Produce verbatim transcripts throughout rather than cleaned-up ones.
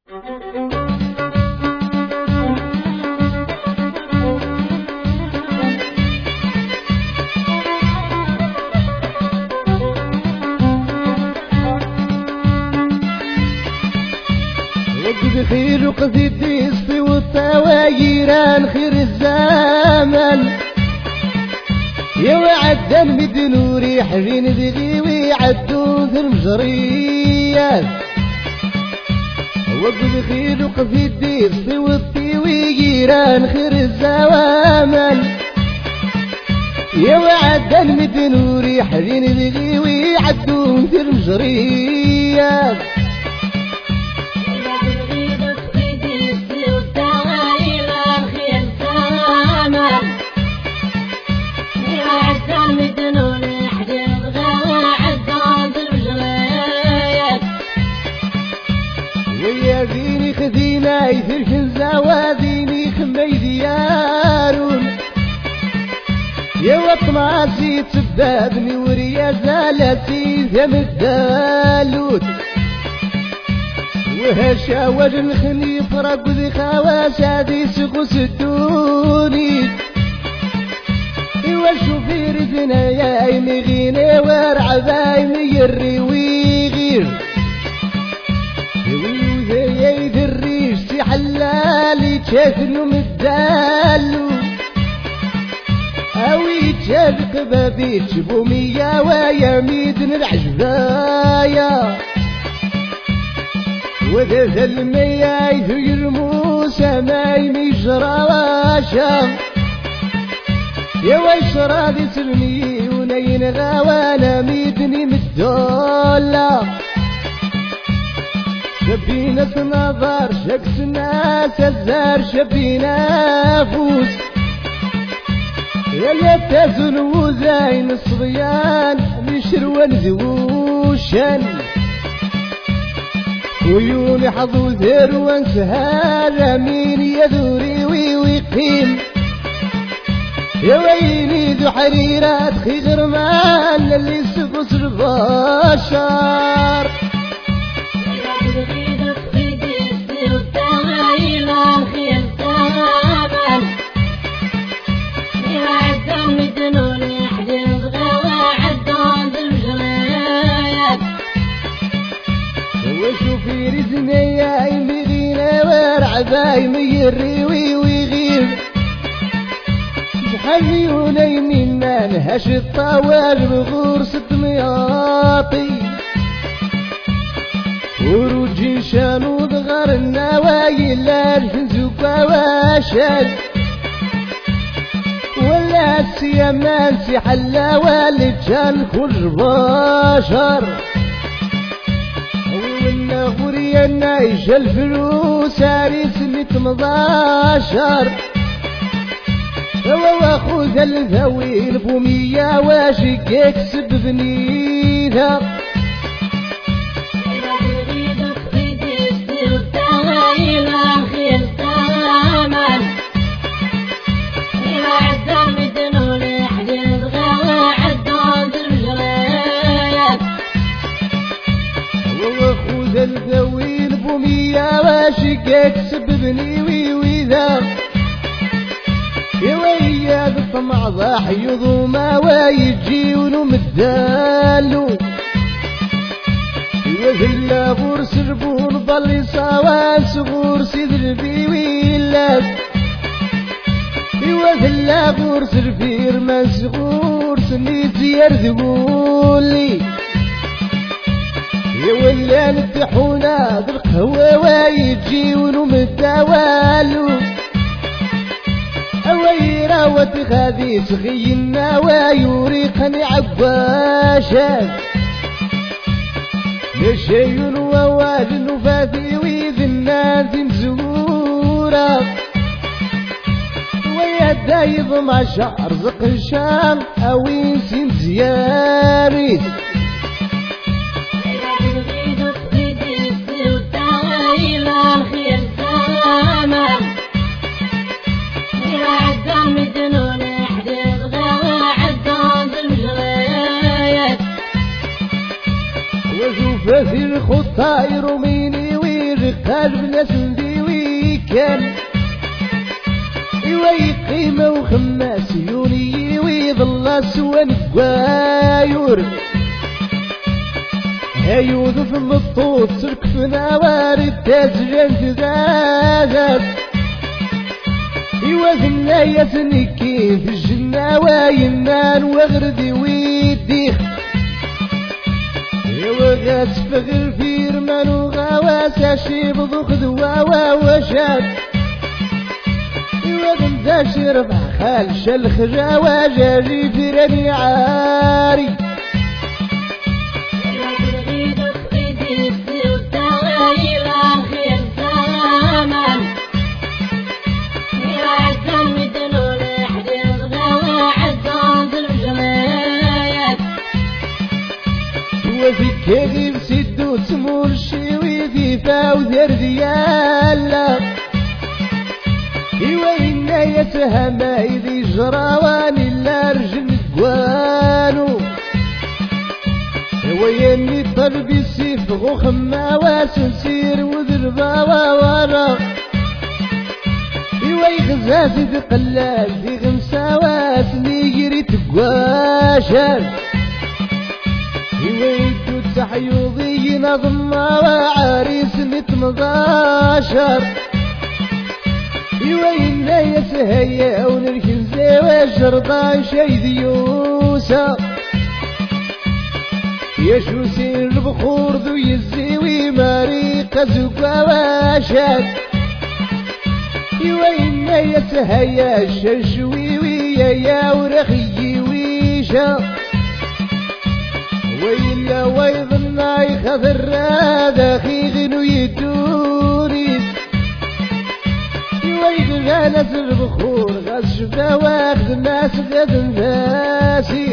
خير وقصيد يصفي والطوايران خير الزمان يا وعد المدن وريح رين ذي ويعدو ذي المجريات وقد خير وقصيد يصفي والطوايران خير الزمان يا وعد المدن وريح رين ذي ويعدو ذي المجريات وياذيني خذينا يثرك الزواديني خمي ديارون يا وطماسي تسبابني وريا زالتي ذم الدالوت وهشا وجن خني فرق ذي خواسا ذي سقو سدوني ايوا الشوفير ثنايا يمغيني ورعبا يميري ويغير يا ذريش سي حلالي تشاكنو مدالو اوي تشابك بابيتش بومية ويا ميدن العجبايا وذا الميا يثير موسى ما يمجرى واشا يا ويشرى ذي سلمي ونين غوانا ميدني مدولا شبينا نظر شكس الناس الزار شبينا فوس يا اللي تزن وزاين الصبيان مشروان زوشن ويوني حظو ذر وانسهال مين يدوري ويقيم يا ويلي ذو حريرات خي غرمان اللي سقص البشر وشوفي رزني يا يمغينا ورعبا يميري ويغيب شحال يمينا نهش الطوال بغور ست مياطي وروجي شانو ضغر النوايل الفنزوك واشد ولا السيامان سي حلا والد جان كل بشر ومنا غوريا نايش الفلوس عريس اللي تمضاشر هو خذ الذوي البومية واشق يكسب بنيها الذوي البومية واشق يكسب بني ويذا يا ويا بالطمع ضاح يضوما ويجي ونمدالو يا ذلا بور سربون ضل صوان صغور سيد ويلات يا ذلا بور سرفير ما صغور سنيت يرذقولي يا ولا نتحونا بالقهوة ويجي ونمداوالو اويرا وتخاذي سخينا ويوريقني عباشا لشيء ووال وفاذي ويذ الناس مزورا ويا دايض مع شعر زق الشام اوين سين زياري وشوف في الخطة يرميني وير يسير قلب ناس نديوي كان إيوا قيمة وخماس يوني ويظل سوا نقايور هايوذ في المطوط سرك في نوارد تاجران تذاذات إيوا ثنايا نكين في الجنة وينان وغردي ويديخ إيوا غاس فغر في رمان وغواس عشيب ضخ دوا وشاد إيوا غمزاش ربع خال شلخ جواجاري في راني عاري وفيك يغيب سيدو تمور الشيوي في فاوذر ديالا إيوا إنا يتهمى إذي جراوان إلا رجل قوانو إيوا يني طلبي السيف غخما واسنسير وذربا وورا إيوا يغزاز قلال في غمسا واسني يري تقواشر إيوا يدو تحيوضي نظم وعريس متمضاشر إيوا إنا يسهيا ونركن زيوا الجربان شي ديوسا يشوسي البخور ذو يزيوي ماريقة زوكا واشاد إيوا إنا يسهيا الشنشوي ويا يا ورخي ويشا ويلا ويظنا يخذر هذا خي غنو يدوري ويغالس البخور غاز شفا واخذ الناس غاد نفاسي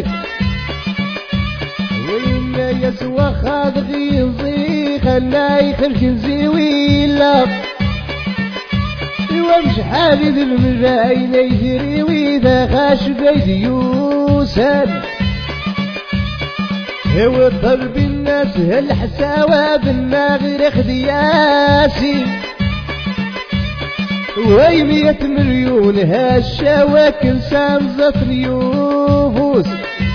ويلا يسوى خاذ غيظي خلا يخلك نزيويلا إيوا مش حالي ذي المجاين يثري وإذا خاش بيدي يوسان هو طلب الناس هالحساوة بالناغر خدياسي وي مية مليون هالشواكن سامزة نيوفوس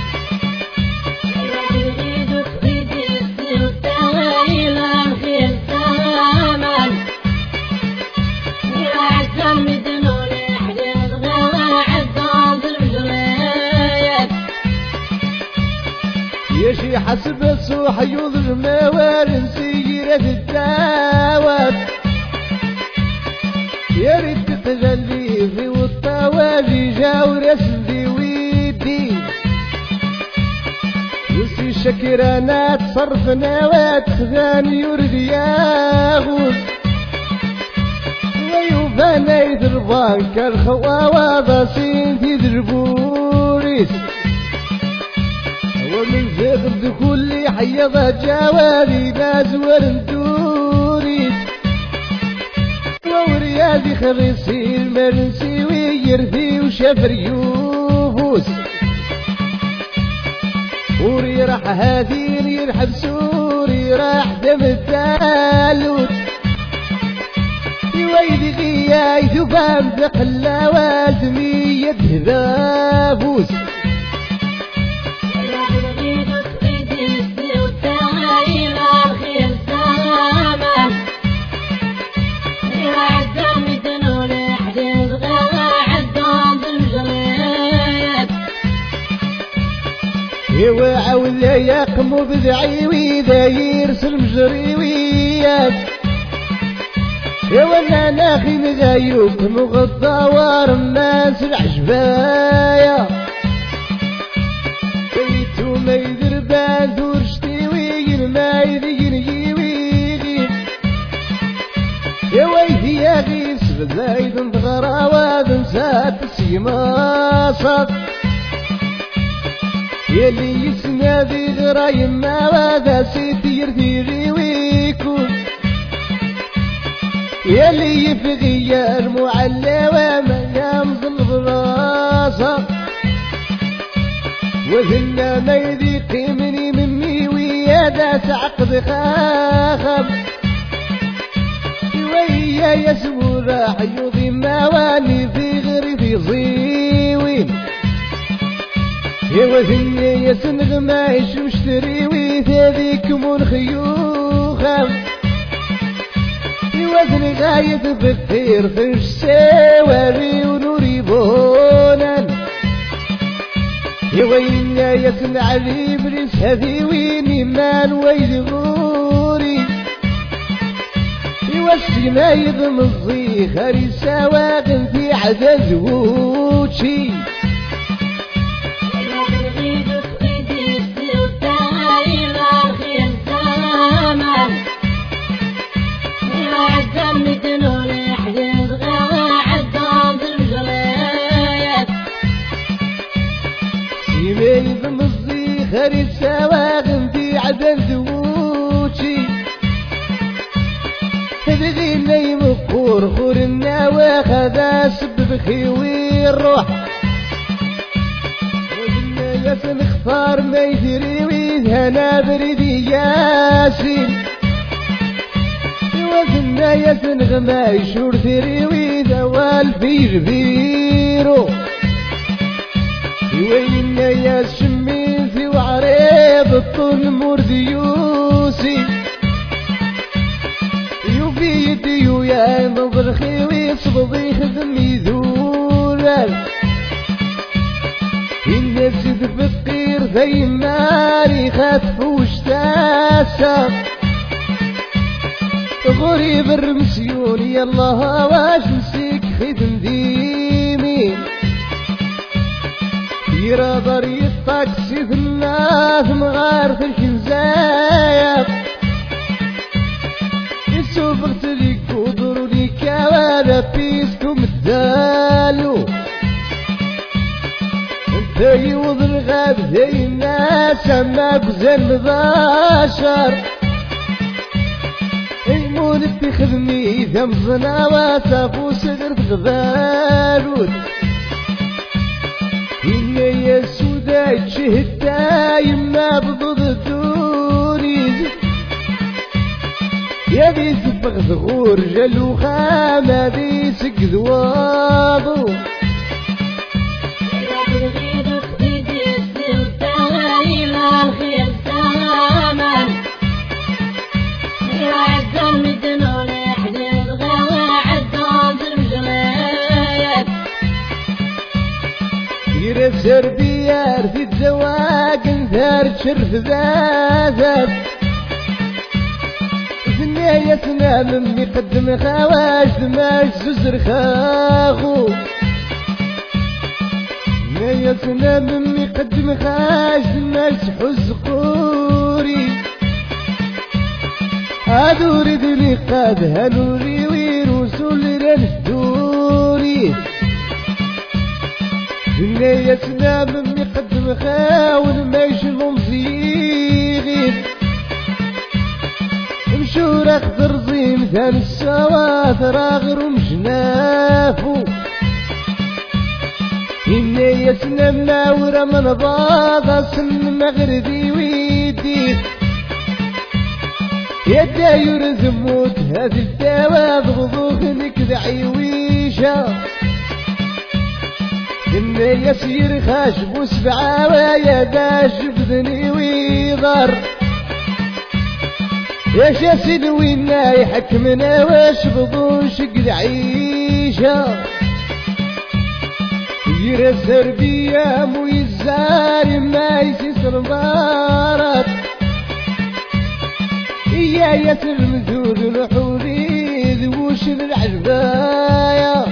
يشي حسب الصوح يوضر موارن سيرة الدعوات يا ريت تغلي في والطواجي جاور اسندي ويدي يسي شكرانا تصرف نوات خذان يرد ياغوت ويوفانا يدربان كالخواوا ضاسين تدربوريس ومن زغد كل حيضة جواري ناس ورندوريس وريادي خريصي المرنسي ويرثي وشفر يوفوس وري راح هاذين يرحب سوري راح دم التالوت ويدي غياي ذبان ذقلا والدمية ذابوس إيوا عاود يقمو بذعي وإذا يرسل مجريويات إيوا أنا ناخي مغايوك مغطاوار الناس العجبايا بيتو ما يدير بان ورشتي وين ما يدين يويغي إيوا يدي يا غيس بزايد انتغرا واد نسات سيماصات يلي يسمى ذي غرايم ما وذا سيتير ذي ويكون يلي يفغير معلى وما يمزل براسه وذنا ما يذيق مني مني ويادا تعقد خاخب ويا يسمو راح يضي مواني في غير في زيوين يوثني يسنغ ما يشمشتري ويثاذيك من خيوخم يوثني غاية بخير في السواري ونوري بونان يوينا يسن علي بريس هذي ويني مان ويدغوري يوسي ما يضم الزيخر يساواغن في عدد ووشي يضم الزيخر يساواغن في عدد ووشي تبغينا يمقور خور النواخ هذا سبب خيوي الروح وقلنا ياسن اختار ما يدري ويدهنا بريدي ياسين وقلنا ياسن غما يشور ثري ويدوال بير بيرو وينا يا شمين في وعريب الطول مرديوسي في يدي ويا نظر خيوي صبضي خدم يذولال الناس تفكر زي النار خاف وشتاسا غريب الرمسيون يالله واش نسيك خدم ديمي يرى ضري الطاكسي في الناس مغار في الكنزايا سوفرت لي قدر لي كوالا بيسكم الدالو انت يوض الغاب زي الناس اما قزن مباشر يمون بخدمي ذم زناوات وسقرت غبالود إنا يا سوداء تشهد دايما بضد الدوري يا بي سبغ ثغور جلو خامة بي سقذ واضو يرف سربيار في الزواج انثار شرف ذاذب يا سنا مني قدم خواش دماش ززر خاخو يا سنا مني قدم خواش دماش حز قوري هادو ردني قاد هنوري ويروسول رنشدوري يا سنا مني قدم خاون ما يشغل زيغين مشور اخضر زين ثان السوات راغر ومجنافو إنا يسنا مناورة من بعض سن مغربي ويدي يا داير زموت هذه الدواء ضغضوك نكذ عيويشة إنا يسير خاشب وسبعة ويا داش بذني ويضر يا شاسين وينا يحكمنا واش بضوش قد عيشة يرسر بيا مو يزار ما يسيسر مبارك يا ياسر مذود الحوري ذوش العجبايا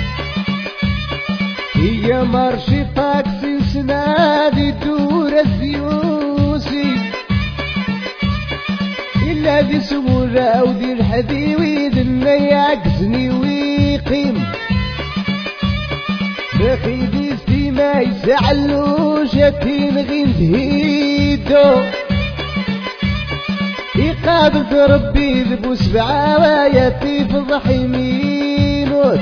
يا مارشي طاكسي سنادي دور الزيوسي إلا دي سمورة ودي الحديوي دنا يعكسني ويقيم بخيدي ما يزعلوش يتين غين تهيدو يقابل ربي ذبو سبعة وياتي فضح يمينوت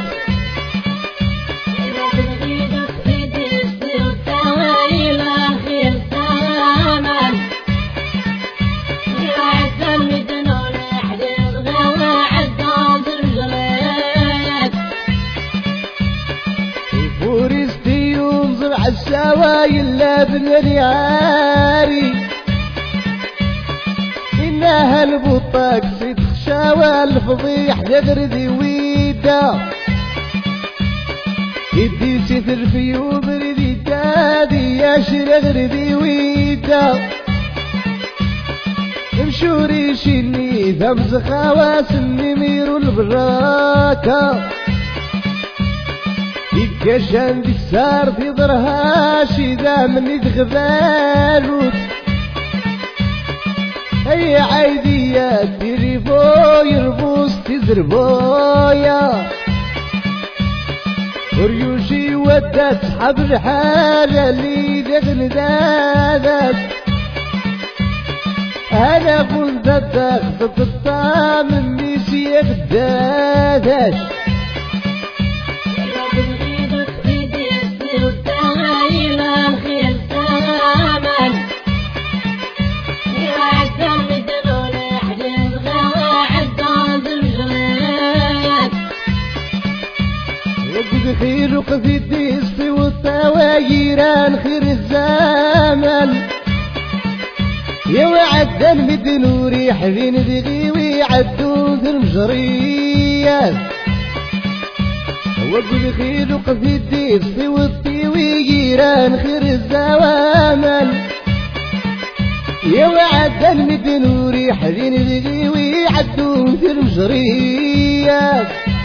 بن عاري إنها البطاق سيد خشاوى الفضيح لغردي ويدا يدي ستر في وبردي دادي يا شرغردي ويدا مشوري شيني ذمز خواس النمير البراكة يكشان دي السار في ضرهاش إذا مني تغبالوت هي عيديات يريفو يربوس تزربويا وريوشي ودات حب الحالة اللي دغن دادت أنا قلت تاخذ الطعم مني سيخ دادت خير وقفي الديسفي والطوايران خير الزمن يا وعد المدن وريح بين دغي ويعدو ذي المجريات وقل خير وقفي الديسفي والطوايران خير الزمن يا وعد المدن وريح بين دغي ويعدو ذي المجريات